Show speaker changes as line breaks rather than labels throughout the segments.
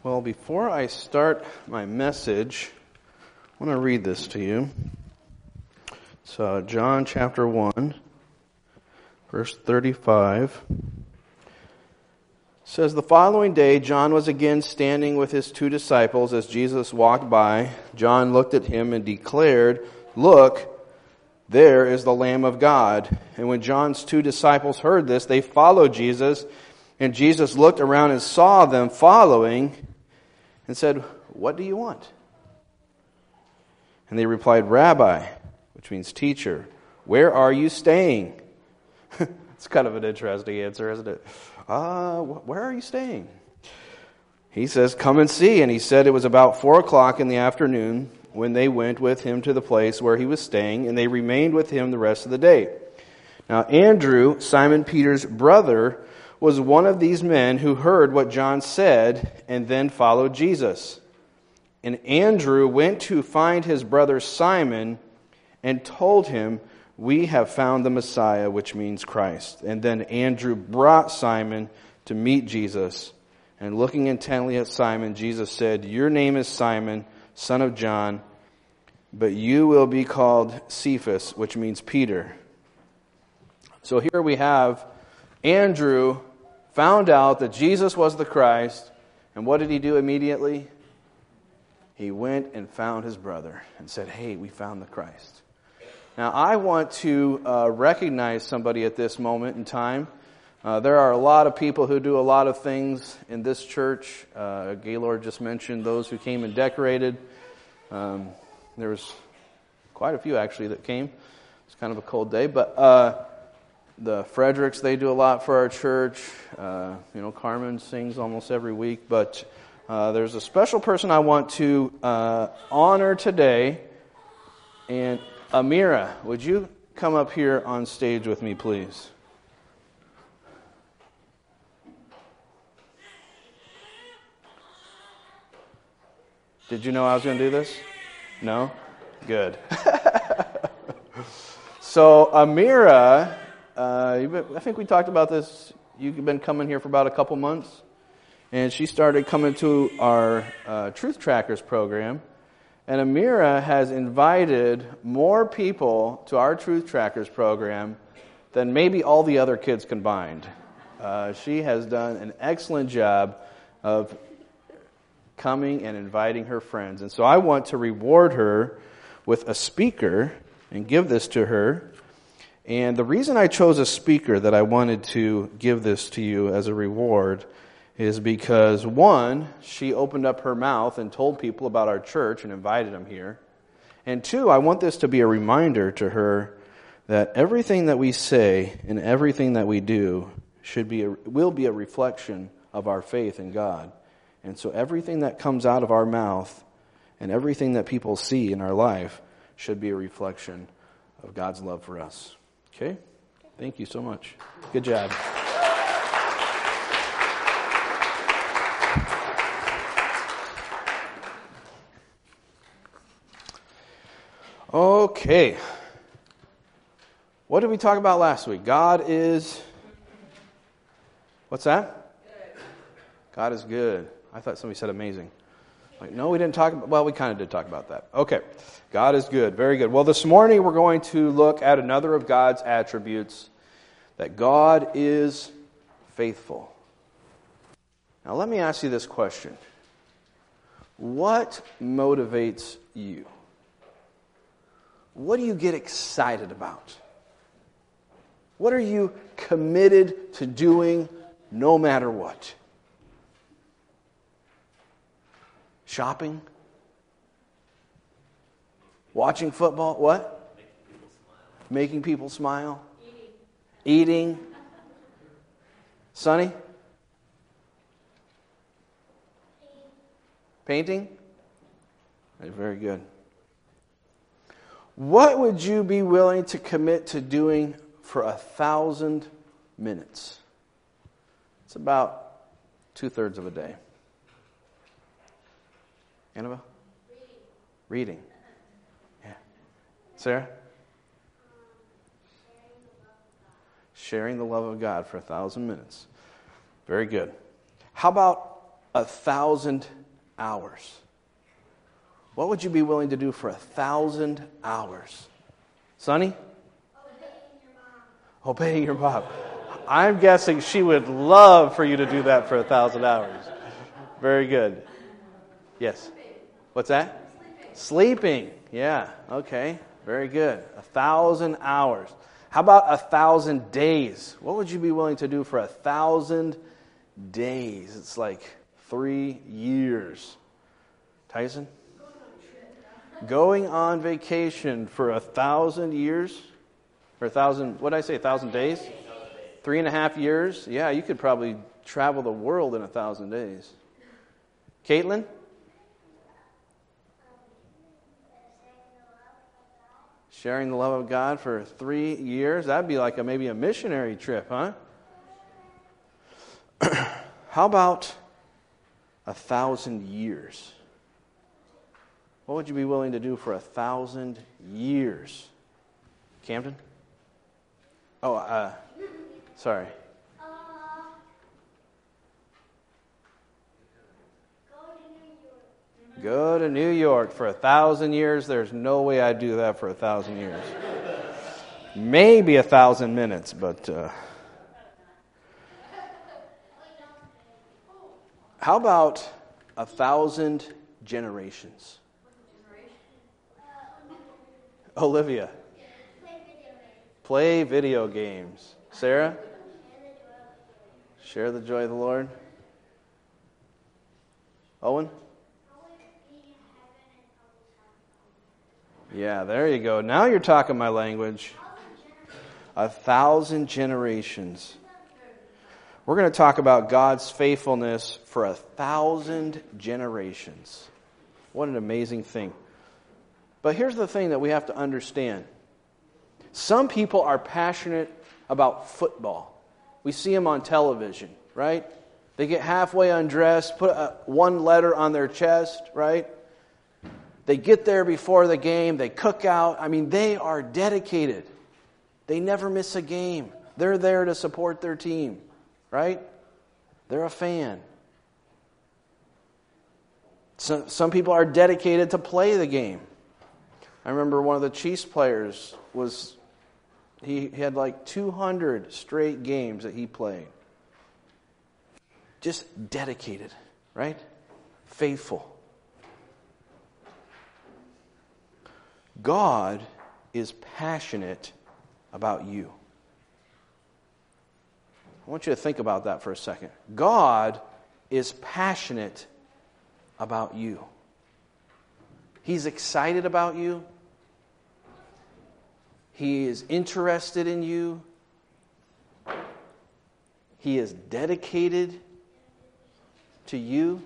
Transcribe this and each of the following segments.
Well, before I start my message, I want to read this to you. So, John chapter 1, verse 35 says, "The following day, John was again standing with his two disciples as Jesus walked by. John looked at him and declared, 'Look, there is the Lamb of God.' And when John's two disciples heard this, they followed Jesus. And Jesus looked around and saw them following and said, 'What do you want?' And they replied, 'Rabbi,' which means teacher, 'where are you staying?'" It's kind of an interesting answer, isn't it? Where are you staying? He says, "Come and see." And he said it was about 4:00 in the afternoon when they went with him to the place where he was staying, and they remained with him the rest of the day. Now Andrew, Simon Peter's brother, was one of these men who heard what John said and then followed Jesus. And Andrew went to find his brother Simon and told him, "We have found the Messiah," which means Christ. And then Andrew brought Simon to meet Jesus. And looking intently at Simon, Jesus said, "Your name is Simon, son of John, but you will be called Cephas," which means Peter. So here we have Andrew found out that Jesus was the Christ, and what did he do immediately? He went and found his brother and said, "Hey, we found the Christ." Now, I want to recognize somebody at this moment in time. There are a lot of people who do a lot of things in this church. Gaylord just mentioned those who came and decorated. There was quite a few, actually, that came. It's kind of a cold day, but the Fredericks, they do a lot for our church. Carmen sings almost every week, but there's a special person I want to honor today. And Amira, would you come up here on stage with me, please? Did you know I was going to do this? No? Good. So, Amira, I think we talked about this. You've been coming here for about a couple months. And she started coming to our Truth Trackers program. And Amira has invited more people to our Truth Trackers program than maybe all the other kids combined. She has done an excellent job of coming and inviting her friends. And so I want to reward her with a speaker and give this to her. And the reason I chose a speaker that I wanted to give this to you as a reward is because, one, she opened up her mouth and told people about our church and invited them here. And two, I want this to be a reminder to her that everything that we say and everything that we do will be a reflection of our faith in God. And so everything that comes out of our mouth and everything that people see in our life should be a reflection of God's love for us. Okay? Thank you so much. Good job. Okay. What did we talk about last week? God is... What's that? Good. God is good. I thought somebody said amazing. No, we didn't talk about... Well, we kind of did talk about that. Okay. God is good. Very good. Well, this morning we're going to look at another of God's attributes, that God is faithful. Now, let me ask you this question. What motivates you? What do you get excited about? What are you committed to doing no matter what? Shopping? Watching football? What? Making people smile. Eating. Sonny? Painting? Very good. What would you be willing to commit to doing for 1,000 minutes? It's about 2/3 of a day. Annabelle? Reading. Yeah. Sarah? Sharing the love of God for 1,000 minutes. Very good. How about 1,000 hours. What would you be willing to do for 1,000 hours? Sonny? Obeying your mom. I'm guessing she would love for you to do that for 1,000 hours. Very good. Yes. What's that? Sleeping. Yeah. Okay. Very good. 1,000 hours. How about 1,000 days? What would you be willing to do for 1,000 days? It's like 3 years. Tyson? Going on vacation for 1,000 years? Or 1,000, what did I say, 1,000 days? 3.5 years? Yeah, you could probably travel the world in 1,000 days. Caitlin? Sharing the love of God for 3 years? That'd be like maybe a missionary trip, huh? How about 1,000 years? What would you be willing to do for 1,000 years? Camden? Oh, sorry. Go to New York for 1,000 years. There's no way I'd do that for 1,000 years. Maybe 1,000 minutes, but how about 1,000 generations? Olivia. Play video games. Sarah? Share the joy of the Lord. Owen? Yeah, there you go. Now you're talking my language. 1,000 generations. We're going to talk about God's faithfulness for 1,000 generations. What an amazing thing. But here's the thing that we have to understand. Some people are passionate about football. We see them on television, right? They get halfway undressed, put one letter on their chest, right? They get there before the game. They cook out. I mean, they are dedicated. They never miss a game. They're there to support their team, right? They're a fan. Some people are dedicated to play the game. I remember one of the Chiefs players he had like 200 straight games that he played. Just dedicated, right? Faithful. God is passionate about you. I want you to think about that for a second. God is passionate about you. He's excited about you. He is interested in you. He is dedicated to you.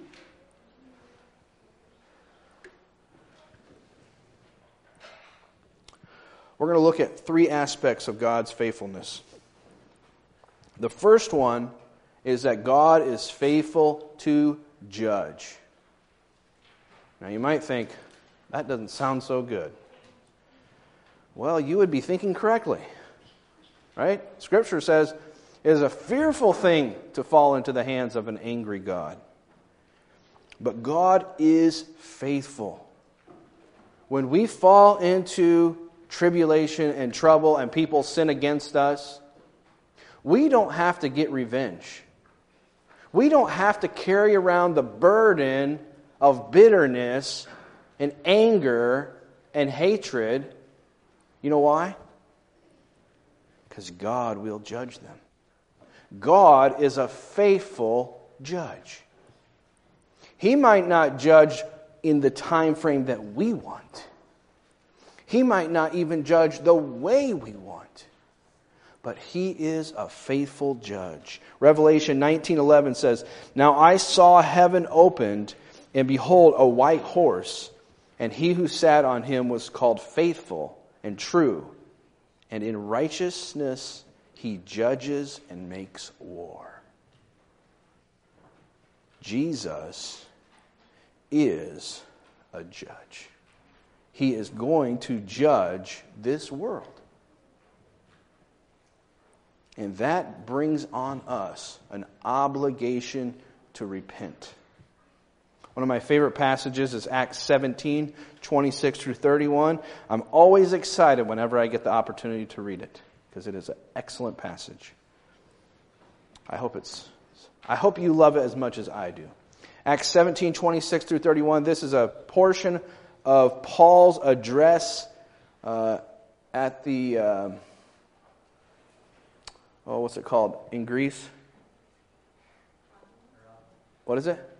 We're going to look at 3 aspects of God's faithfulness. The first one is that God is faithful to judge. Now you might think, that doesn't sound so good. Well, you would be thinking correctly, right? Scripture says it is a fearful thing to fall into the hands of an angry God. But God is faithful. When we fall into tribulation and trouble and people sin against us, we don't have to get revenge. We don't have to carry around the burden of bitterness and anger and hatred. You know why? Because God will judge them. God is a faithful judge. He might not judge in the time frame that we want. He might not even judge the way we want. But He is a faithful judge. Revelation 19:11 says, "Now I saw heaven opened, and behold, a white horse, and He who sat on him was called Faithful and True, and in righteousness He judges and makes war." Jesus is a judge. He is going to judge this world. And that brings on us an obligation to repent. One of my favorite passages is Acts 17, 26 through 31. I'm always excited whenever I get the opportunity to read it, because it is an excellent passage. I hope you love it as much as I do. Acts 17, 26 through 31. This is a portion of Paul's address at the, what's it called? In Greece? What is it?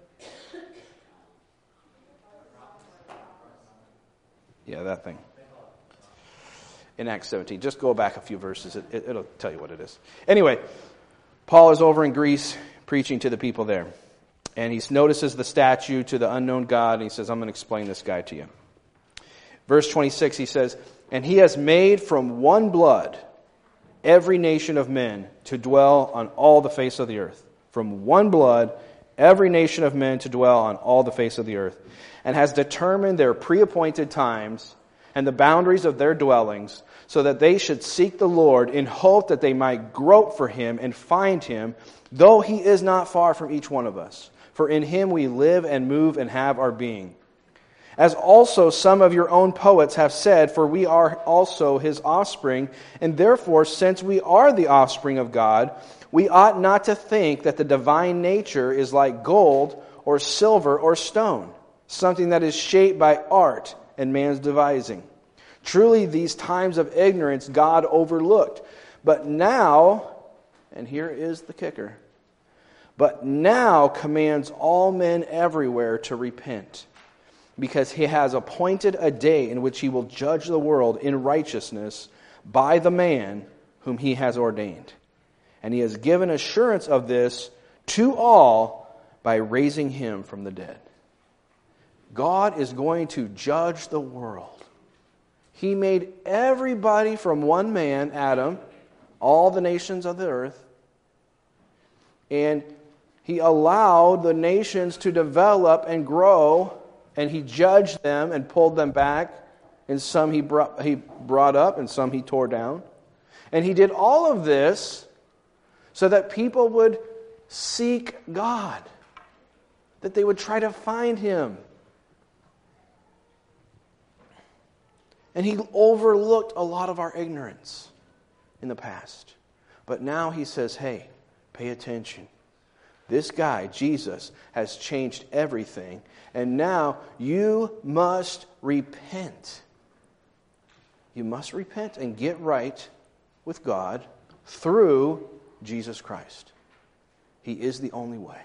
Yeah, that thing. In Acts 17. Just go back a few verses. It'll tell you what it is. Anyway, Paul is over in Greece preaching to the people there. And he notices the statue to the unknown God, and he says, I'm going to explain this guy to you. Verse 26, he says, and he has made from one blood every nation of men to dwell on all the face of the earth. From one blood, every nation of men to dwell on all the face of the earth. And has determined their pre-appointed times and the boundaries of their dwellings, so that they should seek the Lord in hope that they might grope for him and find him, though he is not far from each one of us. For in him we live and move and have our being. As also some of your own poets have said, for we are also his offspring, and therefore, since we are the offspring of God, we ought not to think that the divine nature is like gold or silver or stone, something that is shaped by art and man's devising. Truly, these times of ignorance God overlooked. But now, and here is the kicker, but now commands all men everywhere to repent, because he has appointed a day in which he will judge the world in righteousness by the man whom he has ordained. And he has given assurance of this to all by raising him from the dead. God is going to judge the world. He made everybody from one man, Adam, all the nations of the earth, and he allowed the nations to develop and grow, and he judged them and pulled them back, and some he brought up, and some he tore down. And he did all of this so that people would seek God, that they would try to find him. And he overlooked a lot of our ignorance in the past. But now he says, hey, pay attention. This guy, Jesus, has changed everything. And now you must repent. You must repent and get right with God through Jesus Christ. He is the only way.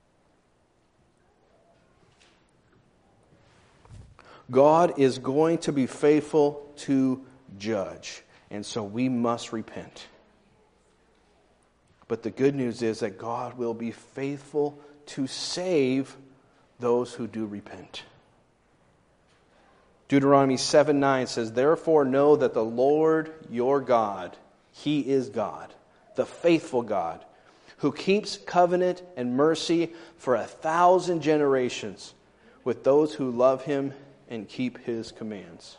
God is going to be faithful to judge. And so we must repent. But the good news is that God will be faithful to save those who do repent. Deuteronomy 7:9 says, therefore know that the Lord your God, he is God, the faithful God, who keeps covenant and mercy for 1,000 generations with those who love him and keep his commands.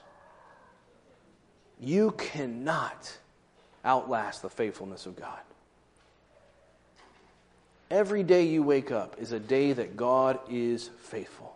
You cannot outlast the faithfulness of God. Every day you wake up is a day that God is faithful.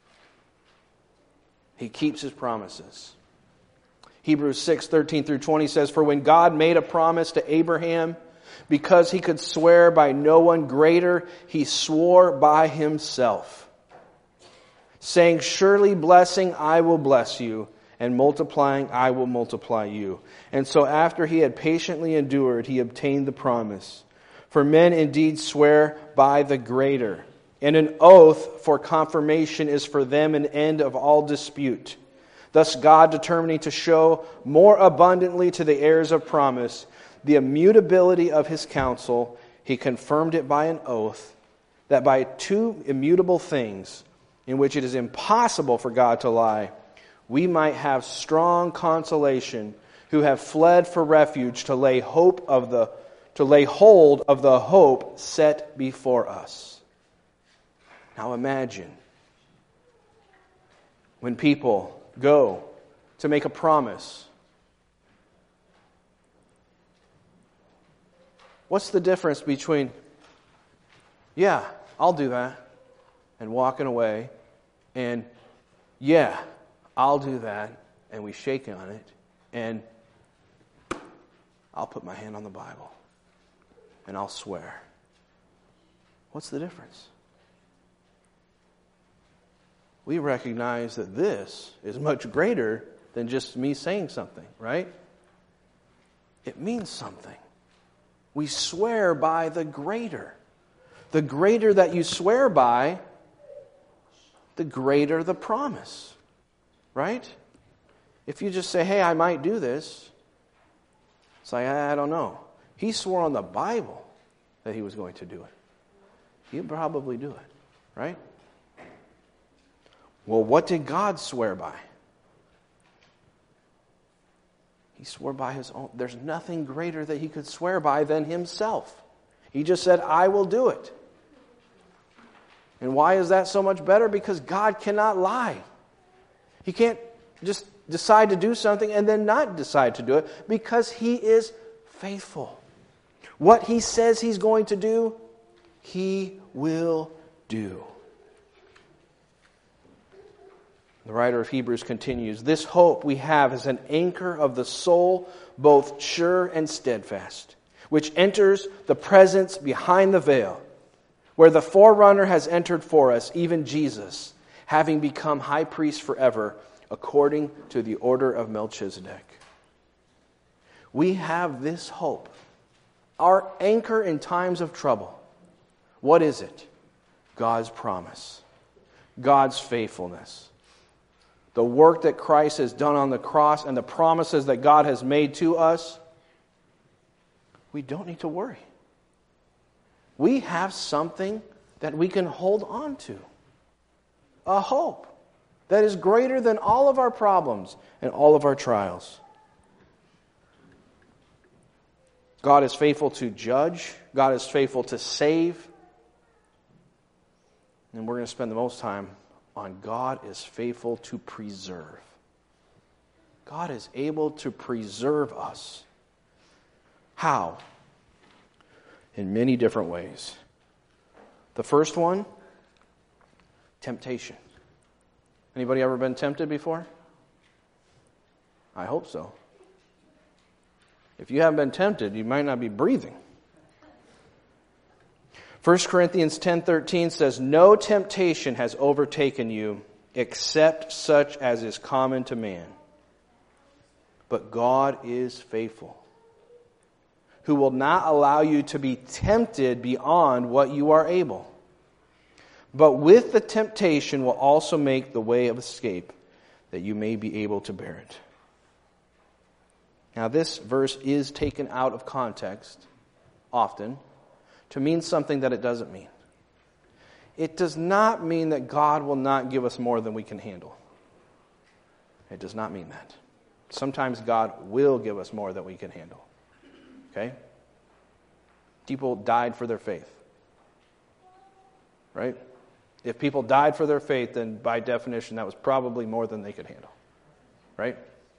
He keeps his promises. Hebrews 6:13 through 20 says, for when God made a promise to Abraham, because he could swear by no one greater, he swore by himself, saying, surely blessing I will bless you, and multiplying I will multiply you. And so after he had patiently endured, he obtained the promise. For men indeed swear by the greater, and an oath for confirmation is for them an end of all dispute. Thus God, determining to show more abundantly to the heirs of promise the immutability of his counsel, he confirmed it by an oath, that by two immutable things, in which it is impossible for God to lie, we might have strong consolation, who have fled for refuge to lay hold of the hope set before us. Now imagine when people go to make a promise. What's the difference between, yeah, I'll do that, and walking away and, yeah, I'll do that, and we shake on it, and I'll put my hand on the Bible, and I'll swear. What's the difference? We recognize that this is much greater than just me saying something, right? It means something. We swear by the greater. The greater that you swear by, the greater the promise, right? If you just say, hey, I might do this, it's like, I don't know. He swore on the Bible that he was going to do it. He'll probably do it, right? Well, what did God swear by? He swore by his own. There's nothing greater that he could swear by than himself. He just said, I will do it. And why is that so much better? Because God cannot lie. He can't just decide to do something and then not decide to do it, because he is faithful. What he says he's going to do, he will do. The writer of Hebrews continues, this hope we have is an anchor of the soul, both sure and steadfast, which enters the presence behind the veil, where the forerunner has entered for us, even Jesus, having become high priest forever, according to the order of Melchizedek. We have this hope, our anchor in times of trouble. What is it? God's promise, God's faithfulness. The work that Christ has done on the cross and the promises that God has made to us, we don't need to worry. We have something that we can hold on to. A hope that is greater than all of our problems and all of our trials. God is faithful to judge. God is faithful to save. And we're going to spend the most time on God is faithful to preserve. God is able to preserve us. How? In many different ways. The first one, temptation. Anybody ever been tempted before? I hope so. If you haven't been tempted, you might not be breathing. 1 Corinthians 10:13 says, no temptation has overtaken you except such as is common to man. But God is faithful, who will not allow you to be tempted beyond what you are able. But with the temptation will also make the way of escape, that you may be able to bear it. Now this verse is taken out of context often to mean something that it doesn't mean. It does not mean that God will not give us more than we can handle. It does not mean that. Sometimes God will give us more than we can handle. Okay? People died for their faith. Right? If people died for their faith, then by definition that was probably more than they could handle. Right?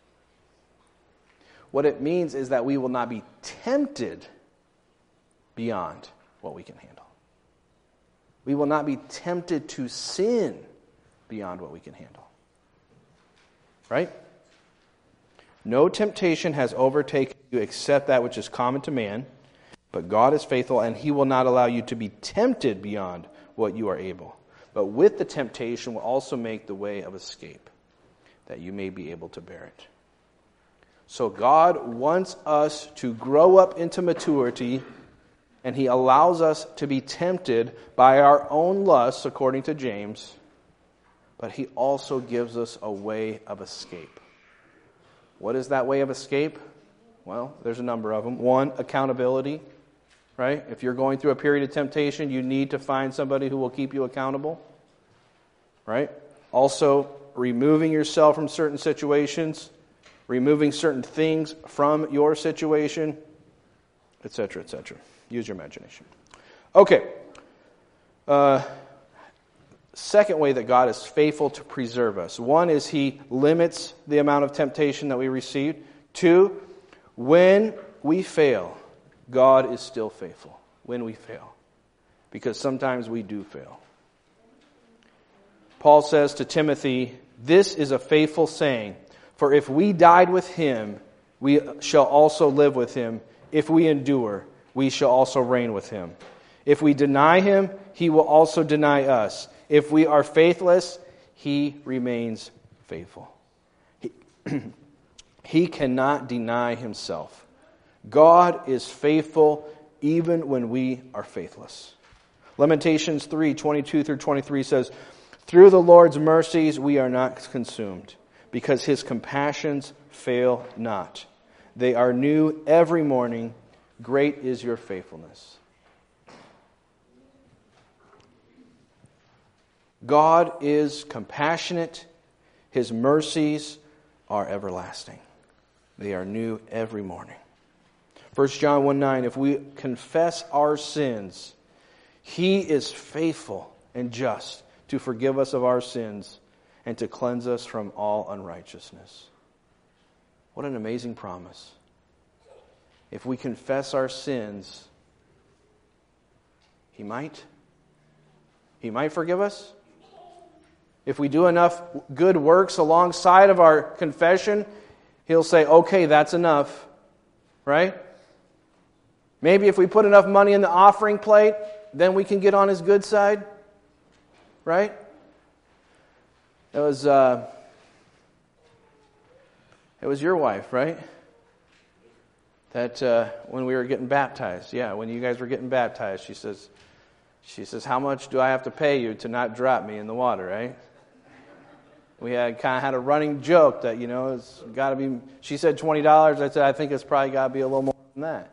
What it means is that we will not be tempted beyond what we can handle. We will not be tempted to sin beyond what we can handle. Right? No temptation has overtaken you except that which is common to man, but God is faithful, and he will not allow you to be tempted beyond what you are able. But with the temptation will also make the way of escape, that you may be able to bear it. So God wants us to grow up into maturity, and he allows us to be tempted by our own lusts, according to James, but he also gives us a way of escape. What is that way of escape? Well, there's a number of them. One, accountability, right? If you're going through a period of temptation, you need to find somebody who will keep you accountable, right? Also, removing yourself from certain situations, removing certain things from your situation, etc., etc. Use your imagination. Okay. Second way that God is faithful to preserve us. One is he limits the amount of temptation that we receive. Two, when we fail, God is still faithful. When we fail. Because sometimes we do fail. Paul says to Timothy, "This is a faithful saying, for if we died with him, we shall also live with him. If we endure, we shall also reign with him. If we deny him, he will also deny us. If we are faithless, he remains faithful." He cannot deny himself. God is faithful even when we are faithless. Lamentations 3:22-23 says, "Through the Lord's mercies we are not consumed, because his compassions fail not. They are new every morning. Great is your faithfulness." God is compassionate. His mercies are everlasting. They are new every morning. 1 John 1:9, "If we confess our sins, he is faithful and just to forgive us of our sins and to cleanse us from all unrighteousness." What an amazing promise. If we confess our sins, He might forgive us. If we do enough good works alongside of our confession, He'll say, "Okay, that's enough." Right? Maybe if we put enough money in the offering plate, then we can get on His good side. Right? It was your wife, right? That when we were getting baptized, when you guys were getting baptized, she says, "How much do I have to pay you to not drop me in the water?" Right? We had a running joke that it's got to be. She said $20. I said I think it's probably got to be a little more than that.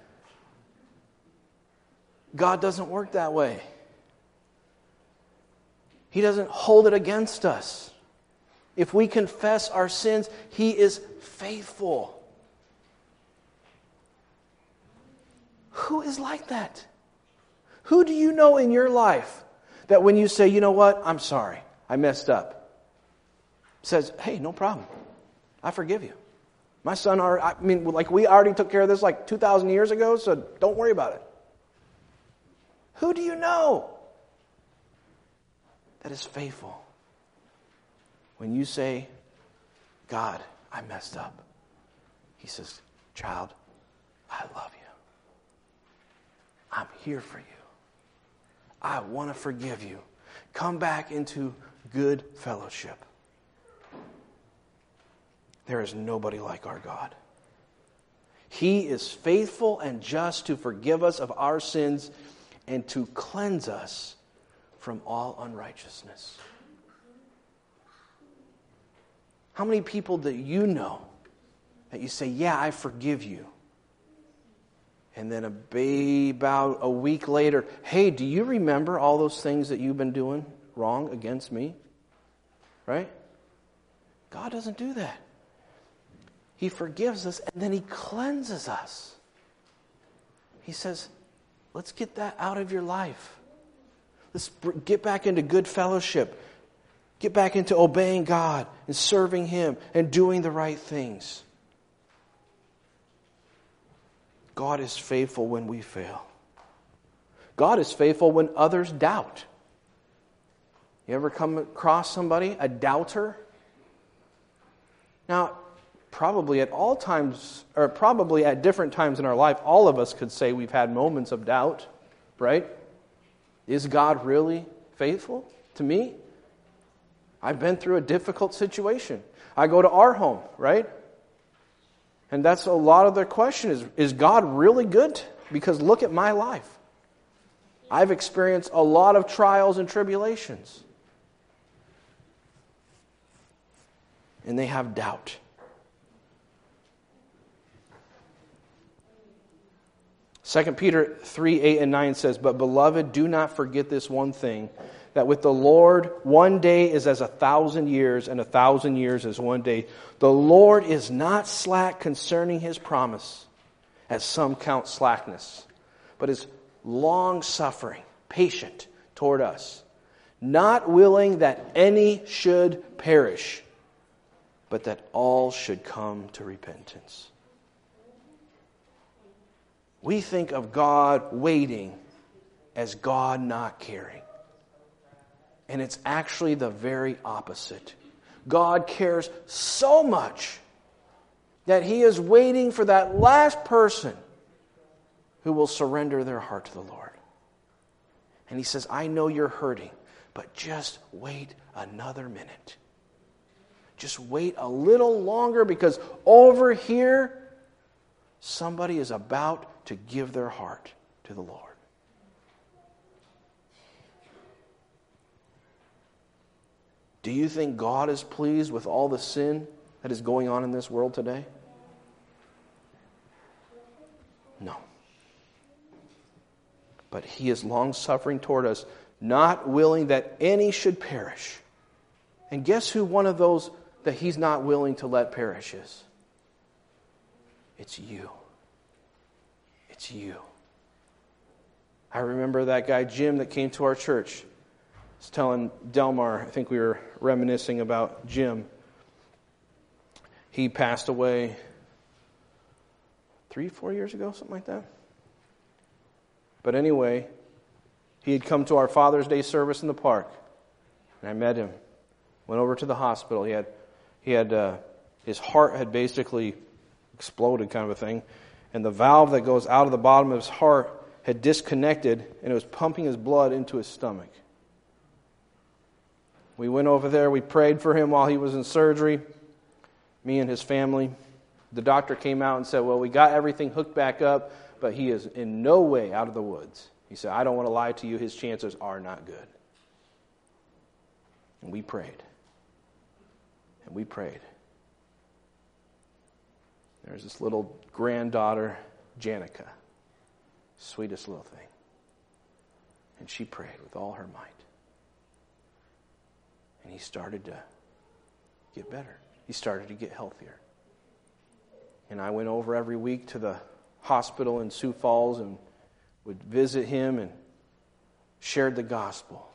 God doesn't work that way. He doesn't hold it against us. If we confess our sins, He is faithful. Who is like that? Who do you know in your life that when you say, "You know what, I'm sorry, I messed up," says, "Hey, no problem. I forgive you. My son, we already took care of this 2,000 years ago, so don't worry about it." Who do you know that is faithful? When you say, "God, I messed up," He says, "Child, I love you. I'm here for you. I want to forgive you. Come back into good fellowship." There is nobody like our God. He is faithful and just to forgive us of our sins and to cleanse us from all unrighteousness. How many people do you know that you say, "Yeah, I forgive you," and then about a week later, "Hey, do you remember all those things that you've been doing wrong against me?" Right? God doesn't do that. He forgives us and then He cleanses us. He says, "Let's get that out of your life. Let's get back into good fellowship. Get back into obeying God and serving Him and doing the right things." God is faithful when we fail. God is faithful when others doubt. You ever come across somebody, a doubter? Now, probably at all times, or probably at different times in our life, all of us could say we've had moments of doubt, right? Is God really faithful to me? I've been through a difficult situation. I go to our home, right? And that's a lot of the question is God really good? Because look at my life. I've experienced a lot of trials and tribulations. And they have doubt. 2 Peter 3:8-9 says, "But beloved, do not forget this one thing, that with the Lord 1 day is as 1,000 years, and 1,000 years as 1 day. The Lord is not slack concerning His promise, as some count slackness, but is long-suffering, patient toward us, not willing that any should perish, but that all should come to repentance." We think of God waiting as God not caring. And it's actually the very opposite. God cares so much that He is waiting for that last person who will surrender their heart to the Lord. And He says, I know you're hurting, but just wait another minute. Just wait a little longer, because over here, somebody is about to give their heart to the Lord. Do you think God is pleased with all the sin that is going on in this world today? No. But He is long-suffering toward us, not willing that any should perish. And guess who one of those that He's not willing to let perish is? It's you. It's you. I remember that guy Jim that came to our church. I was telling Delmar, I think we were reminiscing about Jim. He passed away 3-4 years ago, something like that. But anyway, he had come to our Father's Day service in the park, and I met him. Went over to the hospital. He had his heart had basically exploded, kind of a thing, and the valve that goes out of the bottom of his heart had disconnected, and it was pumping his blood into his stomach. We went over there. We prayed for him while he was in surgery, me and his family. The doctor came out and said, well, we got everything hooked back up, but he is in no way out of the woods. He said, I don't want to lie to you. His chances are not good. And we prayed. And we prayed. There's this little granddaughter, Janica. Sweetest little thing. And she prayed with all her might. And he started to get better. He started to get healthier. And I went over every week to the hospital in Sioux Falls and would visit him and shared the gospel.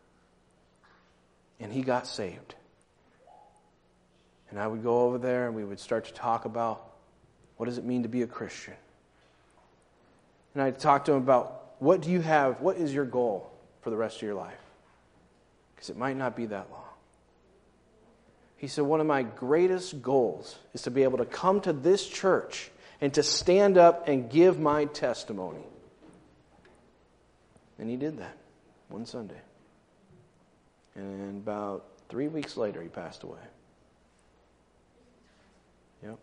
And he got saved. And I would go over there and we would start to talk about what does it mean to be a Christian. And I'd talk to him about what do you have, what is your goal for the rest of your life? Because it might not be that long. He said, one of my greatest goals is to be able to come to this church and to stand up and give my testimony. And he did that one Sunday. And about 3 weeks later, he passed away. Yep.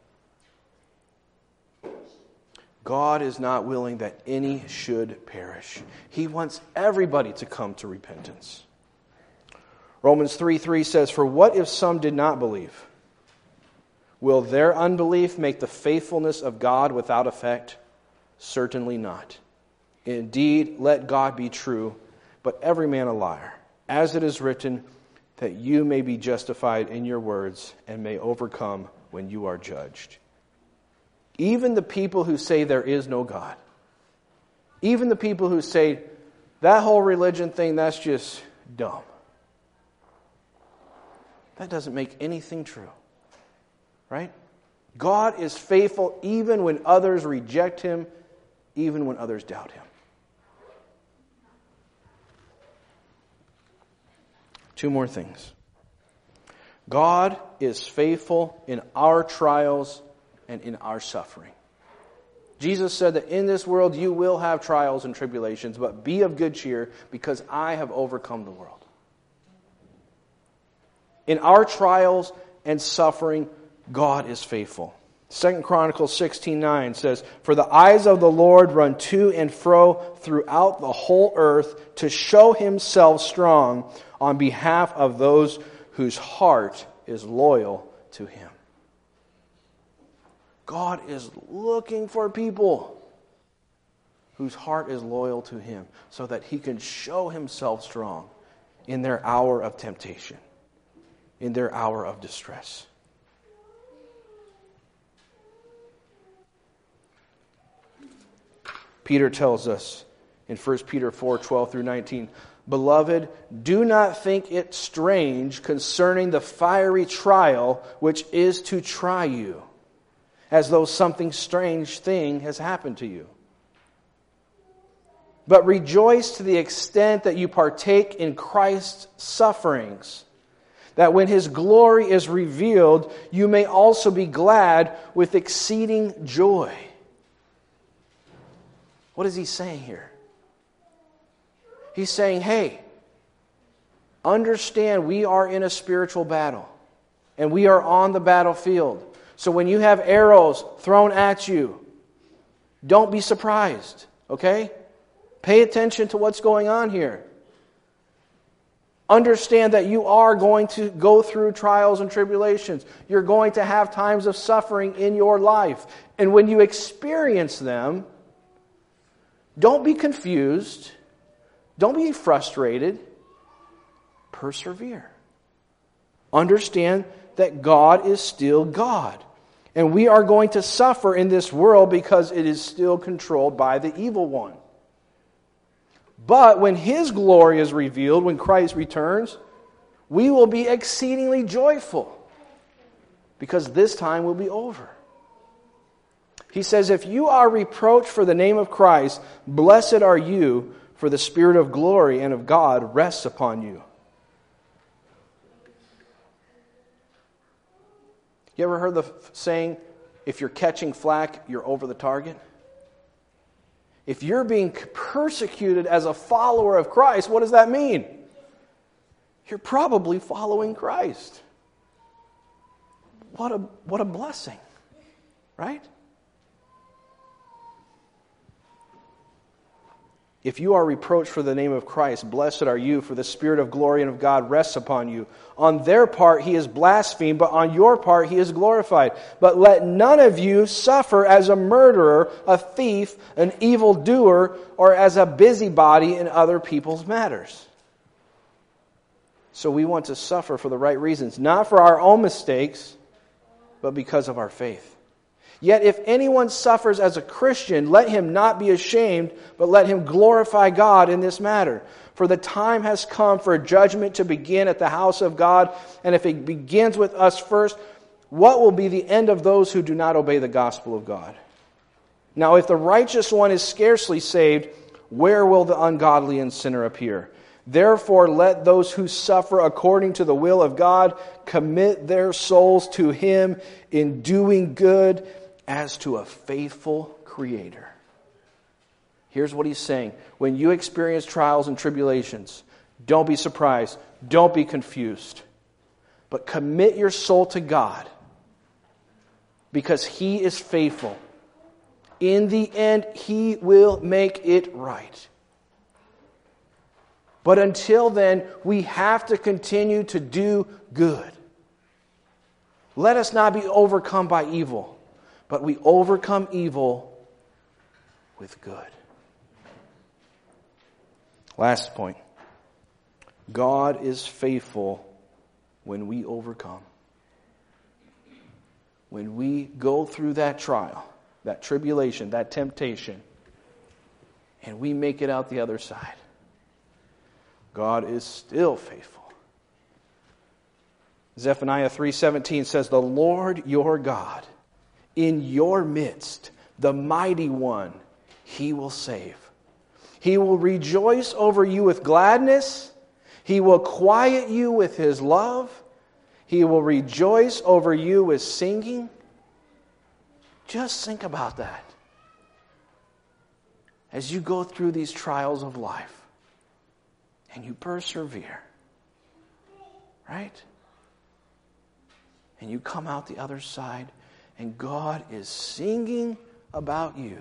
God is not willing that any should perish. He wants everybody to come to repentance. Romans 3:3 says, for what if some did not believe? Will their unbelief make the faithfulness of God without effect? Certainly not. Indeed, let God be true, but every man a liar. As it is written, that you may be justified in your words and may overcome when you are judged. Even the people who say there is no God, even the people who say that whole religion thing, that's just dumb. That doesn't make anything true. Right? God is faithful even when others reject Him, even when others doubt Him. 2 more things. God is faithful in our trials and in our suffering. Jesus said that in this world you will have trials and tribulations, but be of good cheer because I have overcome the world. In our trials and suffering, God is faithful. 2 Chronicles 16:9 says, for the eyes of the Lord run to and fro throughout the whole earth to show Himself strong on behalf of those whose heart is loyal to Him. God is looking for people whose heart is loyal to Him so that He can show Himself strong in their hour of temptation, in their hour of distress. Peter tells us in 1 Peter 4:12 through 19, beloved, do not think it strange concerning the fiery trial which is to try you, as though something strange thing has happened to you. but rejoice to the extent that you partake in Christ's sufferings, that when His glory is revealed, you may also be glad with exceeding joy. What is he saying here? He's saying, hey, understand we are in a spiritual battle, and we are on the battlefield. So when you have arrows thrown at you, don't be surprised, okay? Pay attention to what's going on here. Understand that you are going to go through trials and tribulations. You're going to have times of suffering in your life. And when you experience them, don't be confused. Don't be frustrated. Persevere. Understand that God is still God. And we are going to suffer in this world because it is still controlled by the evil one. But when His glory is revealed, when Christ returns, we will be exceedingly joyful because this time will be over. He says, if you are reproached for the name of Christ, blessed are you, for the Spirit of glory and of God rests upon you. You ever heard the saying, if you're catching flack, you're over the target? If you're being persecuted as a follower of Christ, what does that mean? You're probably following Christ. What a blessing, right? If you are reproached for the name of Christ, blessed are you, for the Spirit of glory and of God rests upon you. On their part He is blasphemed, but on your part He is glorified. But let none of you suffer as a murderer, a thief, an evildoer, or as a busybody in other people's matters. So we want to suffer for the right reasons, not for our own mistakes, but because of our faith. Yet if anyone suffers as a Christian, let him not be ashamed, but let him glorify God in this matter. For the time has come for judgment to begin at the house of God, and if it begins with us first, what will be the end of those who do not obey the gospel of God? Now if the righteous one is scarcely saved, where will the ungodly and sinner appear? Therefore let those who suffer according to the will of God commit their souls to Him in doing good, as to a faithful Creator. Here's what he's saying. When you experience trials and tribulations, don't be surprised. Don't be confused. But commit your soul to God, because He is faithful. In the end, He will make it right. But until then, we have to continue to do good. Let us not be overcome by evil, but we overcome evil with good. Last point. God is faithful when we overcome. When we go through that trial, that tribulation, that temptation, and we make it out the other side, God is still faithful. Zephaniah 3:17 says, the Lord your God, in your midst, the mighty one, He will save. He will rejoice over you with gladness. He will quiet you with His love. He will rejoice over you with singing. Just think about that. As you go through these trials of life and you persevere, right? And you come out the other side, and God is singing about you.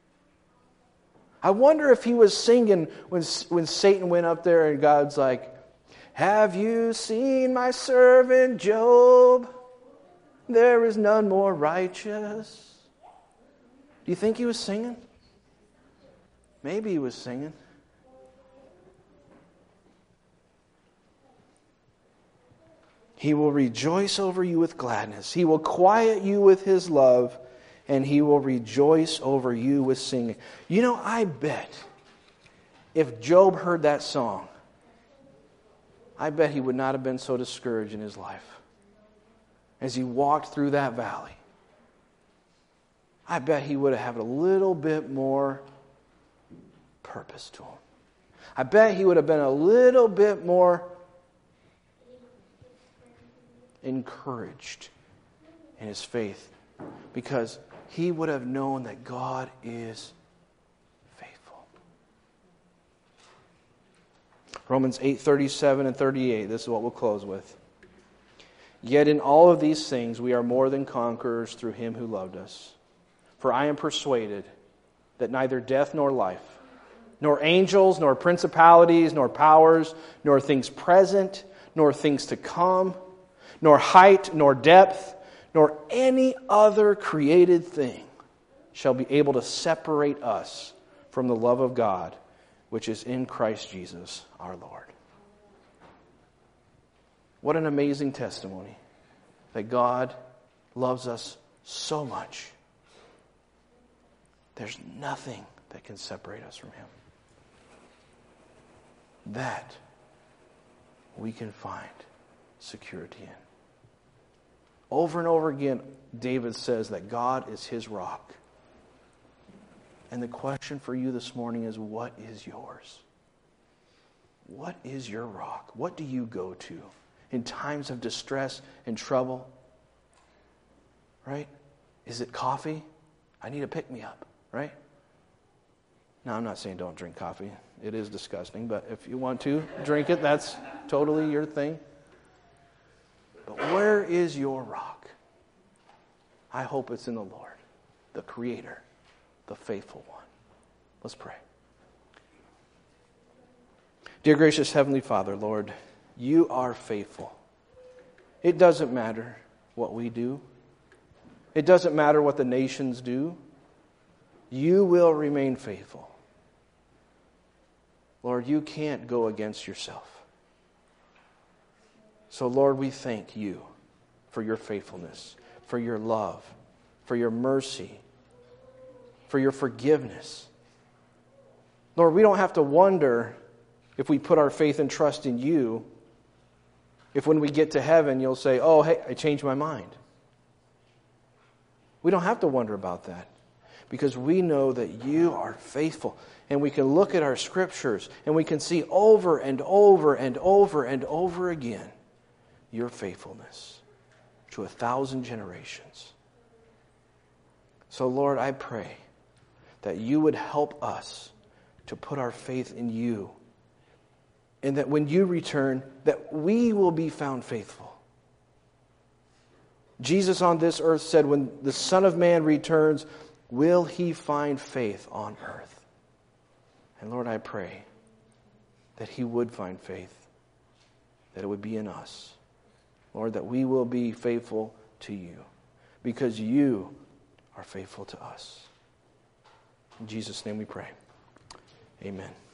I wonder if He was singing when Satan went up there and God's like, have you seen my servant Job? There is none more righteous. Do you think He was singing? Maybe He was singing. He will rejoice over you with gladness. He will quiet you with His love, and He will rejoice over you with singing. You know, I bet if Job heard that song, I bet he would not have been so discouraged in his life as he walked through that valley. I bet he would have had a little bit more purpose to him. I bet he would have been a little bit more encouraged in his faith because he would have known that God is faithful. Romans 8:37 and 38, this is what we'll close with. Yet in all of these things we are more than conquerors through him who loved us. For I am persuaded that neither death nor life, nor angels, nor principalities, nor powers, nor things present, nor things to come, nor height, nor depth, nor any other created thing shall be able to separate us from the love of God, which is in Christ Jesus our Lord. What an amazing testimony that God loves us so much. There's nothing that can separate us from him. That we can find security in. Over and over again, David says that God is his rock. And the question for you this morning is, what is yours? What is your rock? What do you go to in times of distress and trouble? Right? Is it coffee? I need a pick-me-up, right? Now, I'm not saying don't drink coffee. It is disgusting, but if you want to drink it, that's totally your thing. But where is your rock? I hope it's in the Lord, the Creator, the faithful one. Let's pray. Dear gracious Heavenly Father, Lord, you are faithful. It doesn't matter what we do. It doesn't matter what the nations do. You will remain faithful. Lord, you can't go against yourself. So, Lord, we thank you for your faithfulness, for your love, for your mercy, for your forgiveness. Lord, we don't have to wonder if we put our faith and trust in you, if when we get to heaven you'll say, oh, hey, I changed my mind. We don't have to wonder about that because we know that you are faithful. And we can look at our scriptures and we can see over and over and over and over again your faithfulness to 1,000 generations. So, Lord, I pray that you would help us to put our faith in you, and that when you return, that we will be found faithful. Jesus on this earth said, when the Son of Man returns, will he find faith on earth? And Lord, I pray that he would find faith, that it would be in us. Lord, that we will be faithful to you because you are faithful to us. In Jesus' name we pray. Amen.